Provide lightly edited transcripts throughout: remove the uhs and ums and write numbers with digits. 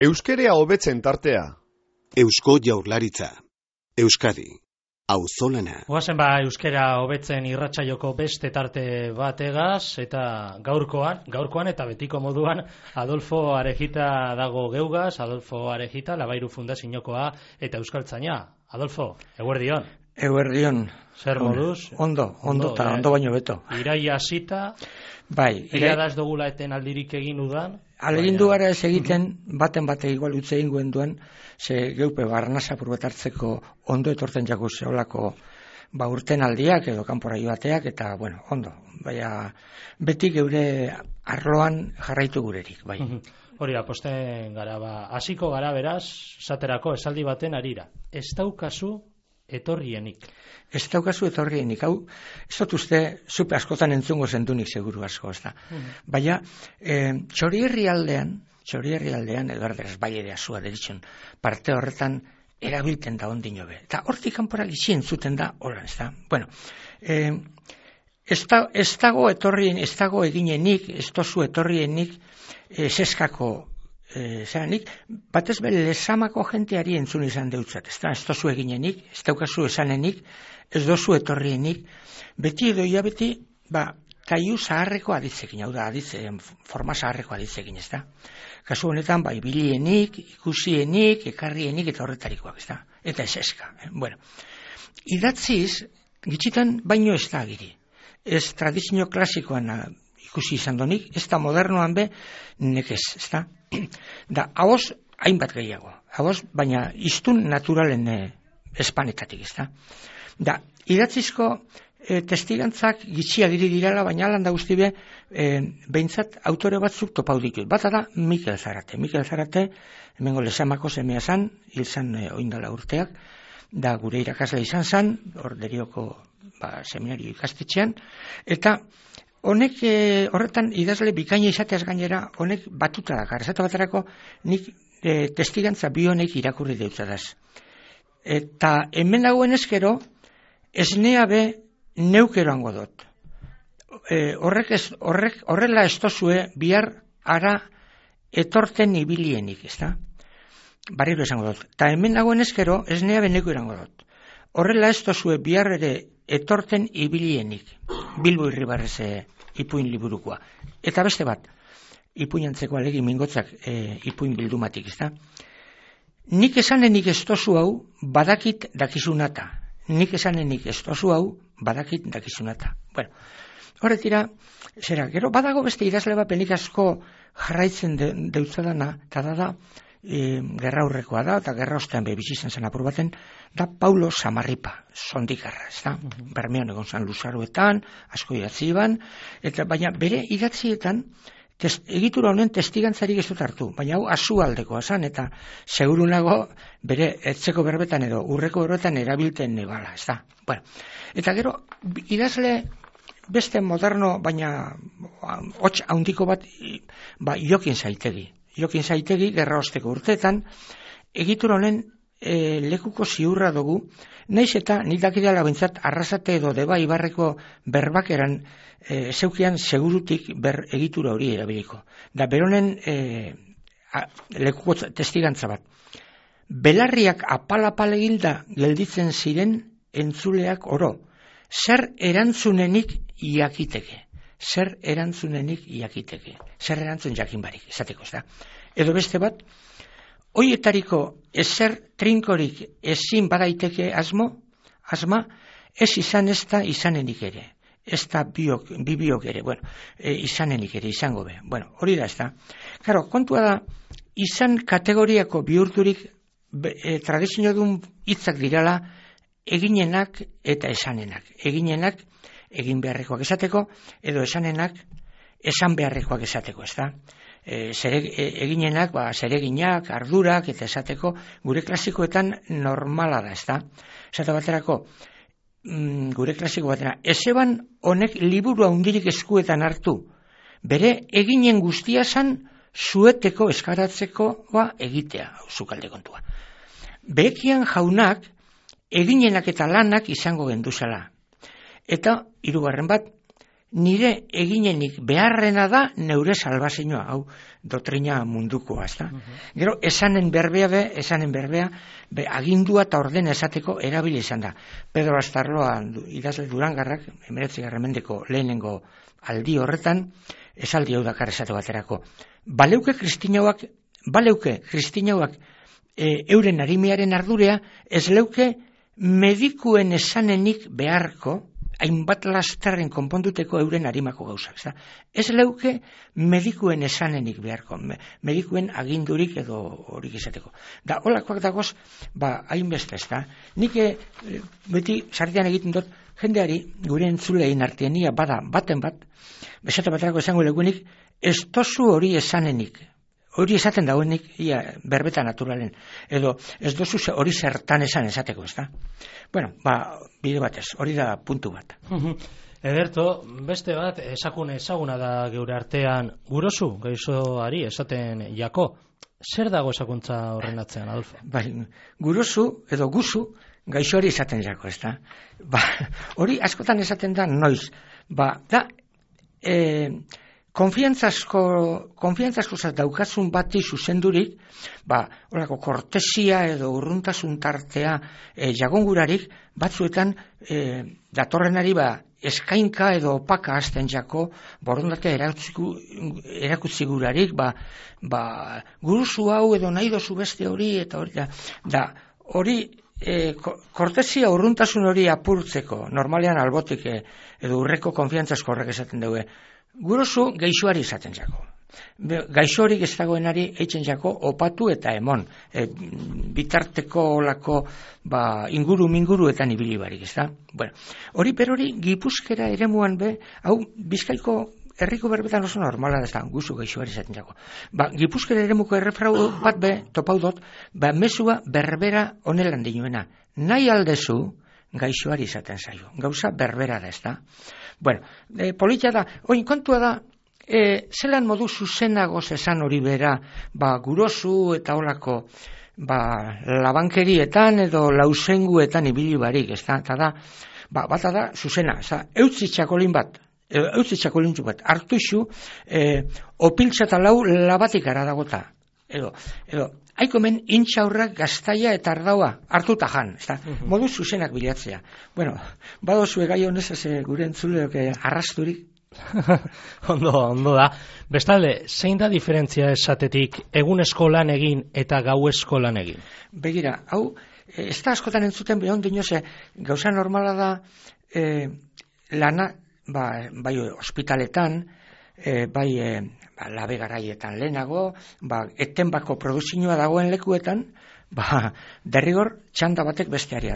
Euskerea hobetzen tartea. Eusko Jaurlaritza. Euskadi. Auzolana. Goazen euskera hobetzen irratsaioko beste tarte bategaz, eta gaurkoan eta betiko moduan Adolfo Arejita dago geugaz. Adolfo Arejita, Labairu Fundaziokoa eta euskaltzaina. Adolfo, eguerdion. Eguerdion. Zer moduz? Ondo baino beto. Iraia hasita. Bai. Egia da ez dugula eten aldirik egin udan. Alegindu gara ez egiten, baten igual utze egin guen duen, ze geupe barnasa hartzeko ondo etortzen jako zeolako urten aldiak edo kanpora joateak, eta ondo. Baina beti geure arloan jarraitu gurerik, bai. Hori da, posten gara, hasiko gara beraz, esaterako esaldi baten arira. Ez daukazu etorrienik. Ez daukazu etorrienik, hau, ez dut uste, zupe askotan entzungo zentunik seguru asko, ez da. Baina, Txorierri aldean, edo erderaz bai ere azua deritxon, parte horretan erabilten da ondino be. Eta hortik kanpora gizi entzuten da, hola, ez da. Bueno, ez dago eginenik, ez dozu etorrienik, seskako, nik batez bere lesamako jenteari entzun izan deutzat, ez dozu eginenik, ez daukazu esanenik, ez dozu etorrienik, beti edo ia beti, kaiu zaharreko aditzekin, hau da, forma zaharreko aditzekin, ez da. Kasu honetan, bilienik, ikusienik, ekarrienik eta horretarikoak, ez da. Eta ez eska. Bueno, idatziz, gitxitan baino ez da agiri. Ez tradizio klasikoan ikusi izan donik, ez da modernoan be, nekez, ez da. Da, haoz, hainbat gehiago. Haoz, baina iztun naturalen espanetatik, ez da. Da, idatzizko testigantzak gitxi agiri dirala, baina alan da guzti be, behintzat autore batzuk topau ditut. Bata da, Mikel Zarate. Mikel Zarate, hemengo lesamako semea zan, hil zan oindala urteak, da gure irakasle izan zan, hor derioko seminario ikastetxean, eta honek horretan idazle bikaina izateaz gainera, honek batuta dakar. Esate baterako, nik testigantza bi honek irakurri deutzadaz. Eta hemen dagoen eskero, esnea be neukeroango dut. Horrela ez tozue bihar ara etorten ibilienik, ez da? Barriro esango dut. Ta hemen dagoen eskero, esnea be neukeroango dut. Horrela ez tozue bihar ere etorten ibilienik. Bilbo Irribarrez ipuin liburukoa. Eta beste bat, ipuinantzeko alegi mingotzak ipuin bildumatik, ez da? Nik esanenik ez tozu hau badakit dakizunata. Nik esanenik ez tozu hau badakit dakizunata. Bueno, horretira, gero badago beste idazle bat penik asko jarraitzen deutzadana, eta da gerra aurrekoa da, eta gerra ostean bizi zen apur baten, da Paulo Samarripa, sondikarra, ez da? Bermeon egon zan luzaruetan, asko idatzi ban, eta baina bere idatzietan, egitura honen testigantzarik ez dut hartu, baina hau azualdekoa zan, eta segurunago bere etzeko berbetan edo urreko berbetan erabilten nebala, ez da? Bueno, eta gero, idazle beste moderno, baina hots handiko bat, Jokin Zaitegi. Jokin Zaitegi, gerra osteko urteetan, egitura honen lekuko ziurra dugu, naiz eta nik dakidala bintzat Arrasate edo Deba Ibarreko berbakeran zeukian segurutik egitura hori erabiliko. Da beronen lekuko testigantza bat. Belarriak apal-apal egilda gelditzen ziren entzuleak oro. Zer erantzunenik iakiteke. Zer erantzun jakin barik, esateko, ez da. Edo beste bat, hoietariko ezer trinkorik ezin badaiteke asma, ez izan ez da izanenik ere. Ez da bibiok ere, izanenik ere, izango be. Hori da ez da. Karo, kontua da, izan kategoriako bihurturik tradizio dun hitzak dirala, eginenak eta esanenak. Eginenak, egin beharrekoak esateko, edo esanenak, esan beharrekoak esateko, ez da. Eginenak, zereginak, ardurak, eta esateko, gure klasikoetan normala da, ez da. Esate baterako, gure klasiko batena, ezeban honek liburu handirik eskuetan hartu, bere eginen guztia zan, zueteko eskaratzeko egitea, zukalde kontua. Behekian jaunak, eginenak eta lanak izango genduzala. Eta, hirugarren bat, nire eginenik beharrena da neure salbazioa, hau doktrina mundukoa, ezta? Gero, esanen berbea, agindua eta ordena esateko erabili izan da. Pedro Astarloa idazle Durangarrak, 19. mendeko lehenengo aldi horretan, esaldi hau dakar esate baterako. Baleuke kristinauak euren arimiaren ardurea, ez leuke medikuen esanenik beharko, hainbat lasterren konponduteko euren harimako gauzak. Ez leuke medikuen esanenik beharko, medikuen agindurik edo horik izateko. Da, holakoak dagoz, hainbeste, ezta. Nik beti sartean egiten dut, jendeari, gure entzulein artean, nia baten bat, esate baterako esango leguenik, ez tozu hori esanenik. Hori esaten dauenik, berbeta naturalen, edo ez dozu hori zertan esateko, ezta? Bueno, bide batez, hori da puntu bat. Ederto, beste bat, ezaguna da geure artean, gurozu, gaixoari esaten jako. Zer dago esakuntza horren atzean, Adolfo? Gurozu, edo guzu, gaixoari esaten jako, ezta? Hori askotan esaten da, noiz. Konfiantzazko daukazun bati zuzendurik, horako kortesia edo urruntasun tartea jagongurarik, batzuetan datorrenari eskainka edo opaka hasten jako, borondatea erakutsi gurarik, guruzu hau edo nahi dozu beste hori, eta hori kortesia urruntasun hori apurtzeko, normalean albotik edo urreko konfiantzazko horrek esaten dugu, gurozu geixoari izaten jako. Gaixorik ez dagoenari eitzen jako opatu eta emon. Bitarteko olako inguru-minguruetan ibili barik, ez da? Bueno, hori perori Gipuzkera eremuan hau Bizkaiko herriko berbetan oso normala da, guzu gaixoari izaten jako. Gipuzkera eremuko errefrau bat topau dut, mesua berbera onelan dinuena. Nahi aldezu gaixoari izaten zaio. Gauza berbera da, ez da? Bueno, politia da, kontua da, zelan modu zuzenagoz esan hori bera, gurozu eta holako, labankerietan edo lausenguetan ibili barik, ez da, eta da, bata da, zuzena, eutzi txakolin bat, hartu isu, opiltza eta lau labatik ara dagota, edo, haikomen intxaurrak gaztaia eta ardaua hartuta jan, modu zuzenak bilatzea. Bueno, badozue gai honez gure entzuleok arrasturik. Ondo da. Bestalde, zein da diferentzia esatetik egunezko lan egin eta gauezko lan egin? Begira, hau, ez da askotan entzuten behon dinoze, gauza normala da lana, bai ospitaletan, labe garaietan lehenago, etenbako produzioa dagoen lekuetan, derrigor txanda batek besteari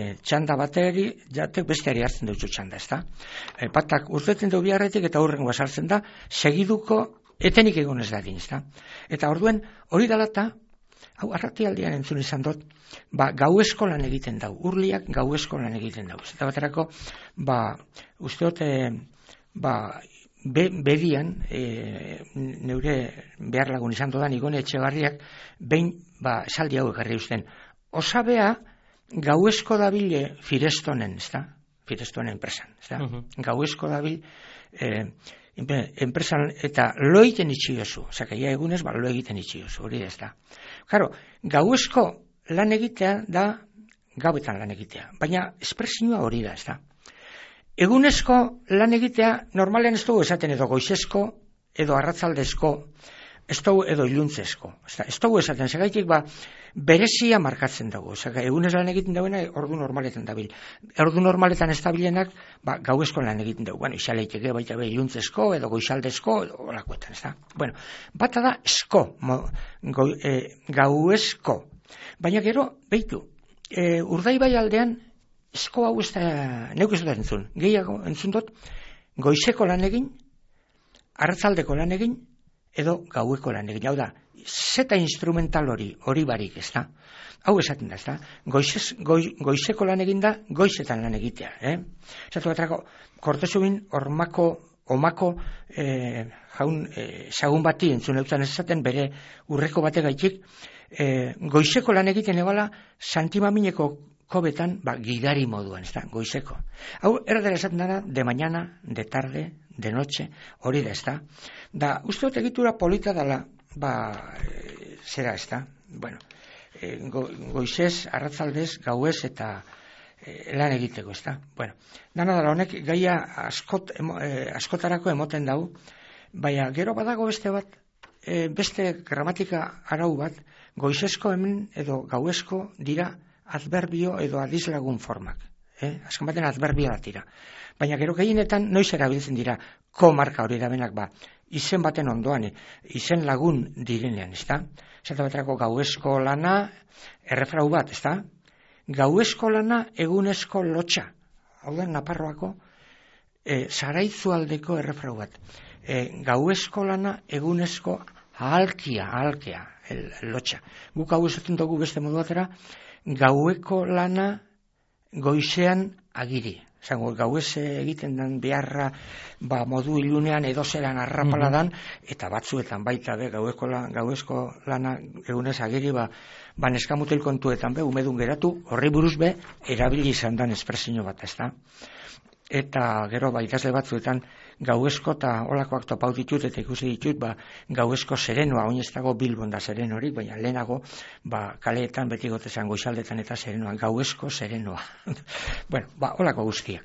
hartzen dutxu txanda, ez da? Batak urteten du biharretik eta hurrengoa sartzen da, segiduko etenik egon ez dadin, ez da? Eta orduen hori dalata, hau arratialdean entzun izan dut, gauezko lan egiten dau, urliak gauezko lan egiten dau. Eta baterako, usteot, bedian, neure behar lagun izan dodan Igone Etxebarriak, behin esaldi hau ekarri usten. Osabea gauezko dabile Firestonen, ez da? Firestonen enpresan, ez da? Gauezko dabil enpresan eta lo egiten itxiozu. Osaka, ia egunez, lo egiten itxiozu, hori ez da. Claro, gauezko lan egitea da gauetan lan egitea, baina espresioa hori da, ez da? Egunezko lan egitea normalean ez dugu esaten edo goizezko, edo arratzaldezko, ez dugu edo iluntzezko. Ez dugu esaten, segaitik berezia markatzen dugu. Egunez lan egiten duena ordu normaletan dabil. Ordu normaletan ez dabilenak gauezko lan egiten dugu. Bueno, izaleiteke baita iluntzesko, edo goizaldezko, edo olakoetan, ez da. Bueno, bata da esko, gauezko. Baina gero, behitu, Urdaibai aldean, esko hau ez da, neuk ez dut entzun, gehiago entzun dut, goizeko lan egin, arratzaldeko lan egin, edo gaueko lan egin. Hau da, zeta instrumental hori barik, ez da? Hau esaten da, ez da? Goizeko lan egin da, goizetan lan egitea, Zatu batrako, kortezubin omako jaun sagun bati entzun eutzen ez esaten, bere urreko bate gaitik, goizeko lan egiten ebala, santimamineko kobetan, gidari moduan, ez da, goizeko. Hau, erdera esaten dara, de mañana, de tarde, de noche, hori da, ez da. Da, uste dut egitura polita dela, zera, ez da. Bueno, goizez, arratzaldez, gauez eta lan egiteko, ez da. Bueno, dana dara honek gaia askotarako emoten dau, baina gero badago beste bat, beste gramatika arau bat, goizezko hemen edo gauezko dira adverbio edo adislagun formak. Azken baten adverbio bat dira. Baina gero gehienetan noiz erabiltzen dira marka hori da benak izen baten ondoan, izen lagun direnean, ez da? Zata baterako gauezko lana, errefrau bat, ez da? Gauezko lana egunezko lotxa. Hau da, Naparroako Zaraitzualdeko errefrau bat. Gauezko lana egunezko ahalkea, lotxa. Guk hau esaten dugu beste modu batera, gaueko lana goizean agiri. Zango, gauez egiten den beharra modu ilunean edozeran arrapaladan, eta batzuetan baita gauezko lana egunez agiri neskamutil kontuetan umedun geratu, horri buruz erabili izan den espresio bat, ez da? Eta gero ikasle batzuetan gauezko eta olakoak topau ditut eta ikusi ditut gauezko serenoa, oin ez dago Bilbon da serenorik, baina lehenago kaleetan beti gotezan goizaldetan eta serenoa, gauezko serenoa. Bueno, olako guztiak.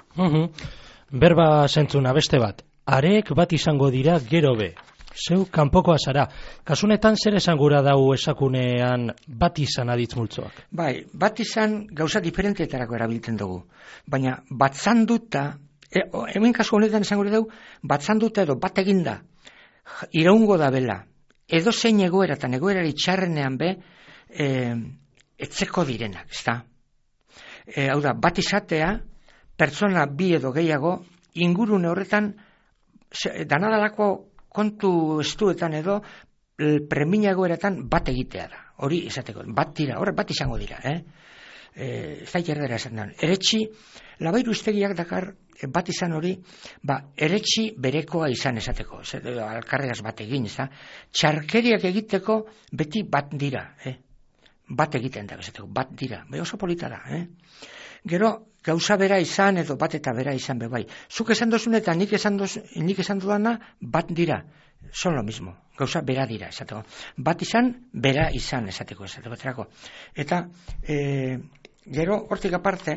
Berba zentzuna beste bat, areek bat izango dira gero be. Zeu kanpokoa zara. Kasunetan zer esan gura dau esakunean bat izan aditz multzoak? Bai, bat izan gauza diferenteetarako erabiltzen dugu. Baina batzanduta, hemen kasu honetan esan gura dau, batzanduta edo bat eginda, iraungo da bela, edo zein egoeratan, egoerari txarrenean etzeko direnak, ez da? Hau da, bat izatea, pertsona bi edo gehiago, ingurune horretan, danadalako kontu estuetan edo preminago eratan bat egitea da. Hori esateko, bat dira, horre bat izango dira. Ez da erdera esan da. Eretxi, labairu iztegiak dakar bat izan hori, eretxi berekoa izan esateko. Alkarregaz bat egin, ez da. Txarkeriak egiteko beti bat dira. Bat egiten da, esateko, bat dira. Oso polita da. Gero, gauza bera izan edo bat eta bera izan bai. Zuk esan dozun eta nik esan dudana bat dira. Son lo mismo. Gauza bera dira, esateko. Bat izan, bera izan, esateko. Eta, gero, hortik aparte,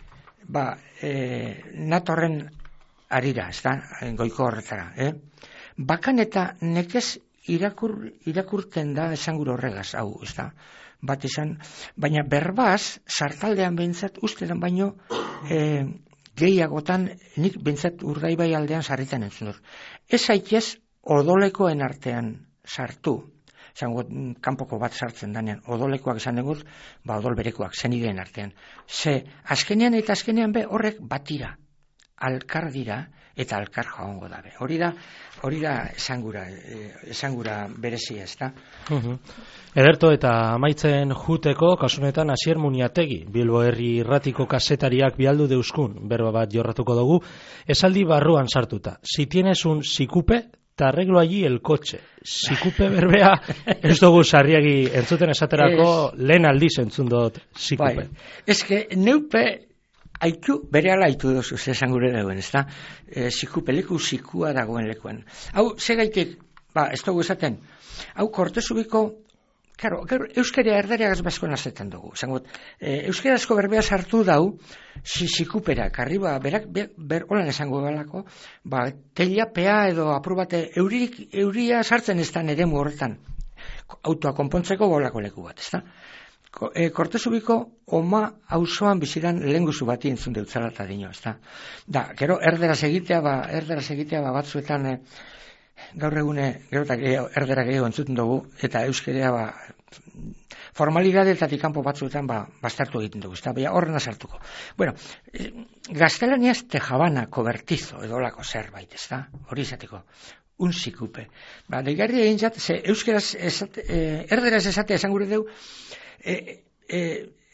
natorren arira, ez da, goiko horretara. Bakan eta nekez irakurten da esangur horregaz, hau, ez da. Bat izan, baina berbaz, sartaldean behintzat, ustetan baino, gehiagotan, nik behintzat Urdaibai aldean sarritan entzun dut. Ez haitez, odolekoen artean sartu, zango, kanpoko bat sartzen danean, odolekoak esan dugu, odol berekoak, zenideen artean. Azkenean eta azkenean horrek bat dira, alkar dira, eta alkar jaongo dabe. Hori da esangura berezia, ez da? Ederto eta amaitzen juteko, kasunetan Asier Muniategi, Bilbo Herri Irratiko kasetariak bialdu deuskun, berba bat jorratuko dugu, esaldi barruan sartuta. Si tienes un sikupe, te arreglo allí el coche. Sikupe berbea, ez dugu sarriagi entzuten esaterako, lehen aldiz entzun dut sikupe. Ez que neupe haitu, bere ala haitu dozu, esan gure dagoen, ez da? Sikupe leku, sikua dagoen lekuan. Hau, segaitik, ez dugu esaten, hau Kortezubiko, claro, euskera erdareagaz basko nazetan dugu. Euskerazko berbea sartu dau, sikuperak, arriba, berak, holan esango balako, teiapea edo apur bate, euria sartzen ez da eremu horretan, autoa konpontzeko bolako leku bat, ez da? Kortezubiko oma auzoan biziran lehenguzu bati entzun deutzala eta dino, ez da? Da, gero, erderaz egitea batzuetan, gaur egune, gero eta erdera gehiago entzuten dugu, eta euskerea formalidadetatik kanpo batzuetan bastartu egiten dugu, ez da? Baina horrena sartuko. Bueno, gaztelaniaz tejabana, kobertizo, edo olako zerbait, ez da? Hori izateko. Un sikupe. Deigarri egin zat, ze euskeraz erderaz esatea esan gure dugu,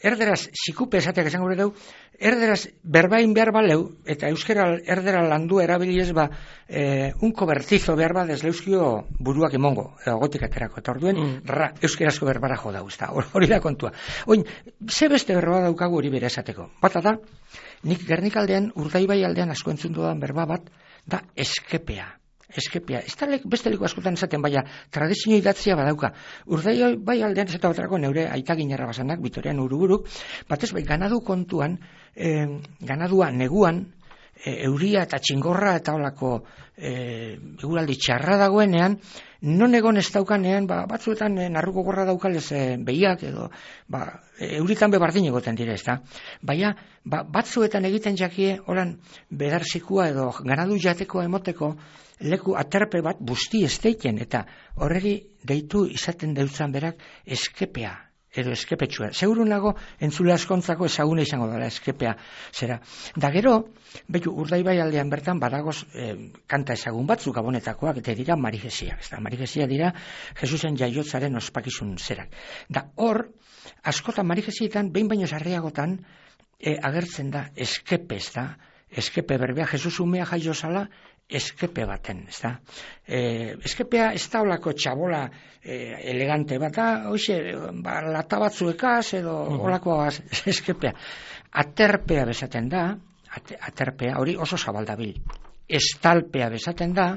erderaz sikupe esateak esango gure dugu, erderaz berbain behar baleu, eta euskera erdera landu erabiliez unko bertizo behar bat ez leuskio buruak emongo, gotik aterako, eta orduen, euskerazko berbara jo dau, hori da kontua. Oin, ze beste berba daukagu hori bere esateko? Bata da, nik Gernikaldean, Urdaibai aldean asko entzun dudan berba bat, da eskepea. Eskepea. Ez da beste leku askotan esaten, baina tradizio idatzia badauka. Urdaibai aldean ez eta batrako neure aita ginerra basanak, Bitorian Uruburuk, batez bai ganadu kontuan, ganadua neguan, euria eta txingorra eta holako eguraldi txarra dagoenean, non egon ez daukanean, batzuetan narruko gorra daukalez behiak edo, euritan bebardin egoten dire, ez da. Baina, batzuetan egiten jakie, holan, bedarzikua edo ganadu jateko emoteko, leku aterpe bat busti esteiten, eta horreri deitu izaten deutzan berak eskepea, edo eskepetsua. Seguru nago, entzule askontzako ezaguna izango dela eskepea zera. Da gero, betu Urdaibai aldean bertan badagoz kanta ezagun batzuk gabonetakoak, eta dira marigesiak. Marigesia dira Jesusen jaiotzaren ospakizun zerak. Da hor, askotan marigesietan, behin baino sarriagotan, agertzen da eskepe, ez da? Eskepe berbea, Jesus umea jaio zala, eskepe baten, ez da? Eskepea ez da olako txabola elegante bat, hoxe, lata batzuekaz edo olako eskepea. Aterpea bezaten da, aterpea, hori oso zabaldabil. Estalpea bezaten da,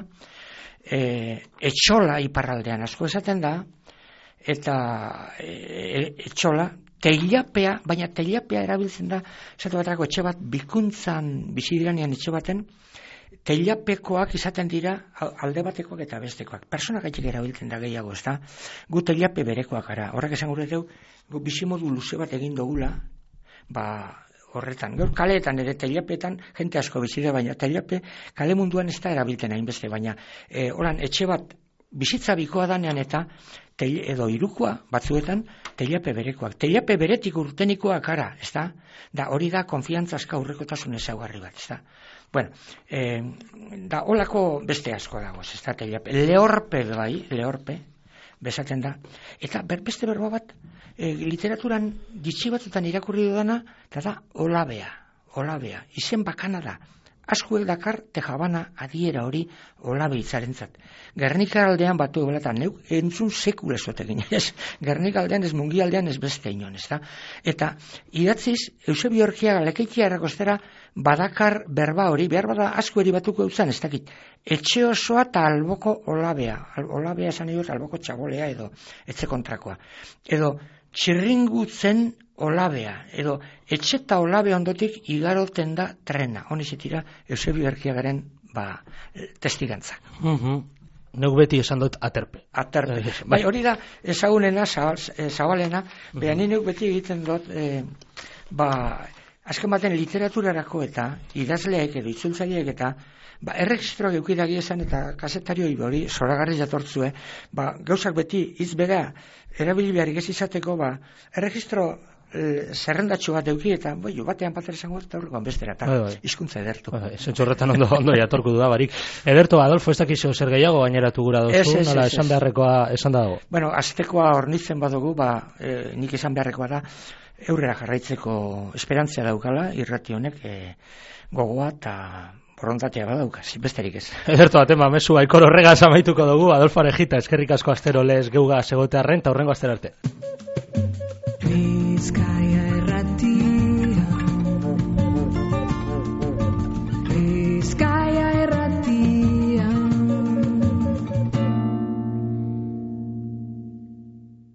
etxola iparraldean asko esaten da, eta etxola, teilapea, baina teilapea erabiltzen da, esatu baterako etxe bat, bikuntzan bizidiranean etxe baten, teilapekoak izaten dira alde batekoak eta bestekoak. Persona gaitik erabiltzen da gehiago, ez da? Gu teilape berekoak gara. Horrek esan gure dugu, gu bizimodu luze bat egin dugula, horretan. Gaur kaleetan ere teilapeetan, jente asko bizide, baina teilape kale munduan ez da erabiltzen hainbeste, baina horan etxe bat bizitza bikoa danean eta edo irukoa batzuetan teilape berekoak. Teilape beretik urtenikoak gara, ez da? Da hori da konfiantzazka aurrekotasun ezaugarri bat, ez da? Bueno, da holako beste asko dago, ez da teilape. Lehorpe bai, lehorpe, bezaten da. Eta beste berba bat, literaturan ditxi batzutan irakurri dudana, eta da olabea. Izen bakana da. Askuek dakar tejabana adiera hori olabe itzarentzat. Gernika aldean batu egolata, neuk entzun sekule zotekin, ez? Gernika aldean ez mungi aldean ez beste inon, ez da? Eta idatziz, Eusebio Orkiaga lekeikia errakostera badakar berba hori, behar bada asko eri batuko eutzen, ez dakit. Etxe osoa eta alboko olabea. Olabea esan egin alboko txabolea edo etxe kontrakoa. Edo txirringutzen olabea, edo etxeta olabe ondotik igaroten da trena. Honi zitira Eusebio Erkiagaren testigantzak. Neuk beti esan dut aterpe. Aterpe. Bai, hori da ezagunena, zabalena, behan neuk beti egiten dut, azken baten literaturarako eta idazleek edo itzultzaileek eta erregistroak eukidagi esan eta kasetarioi hori zoragarri jatortzue, gauzak beti hitz bera erabili beharrik ez izateko, erregistro zerrendatxo bat euki eta batean patera izango eta horrekoan bestera eta hizkuntza edertu. Zentxorretan ondo jatorku du da barik. Ederto, Adolfo, ez dakizu zer gehiago gaineratu gura dozu, nola esan beharrekoa esan dago? Bueno, aztekoa hornitzen badugu, nik esan beharrekoa da, eurrera jarraitzeko esperantzia daukala, irrati honek gogoa eta borondatea badauka, besterik ez. Ederto, atema, mezu Aikor Horregaz amaituko dugu, Adolfo Arejita, eskerrik asko astero lez geuga segotearren, eta hurrengo astero arte.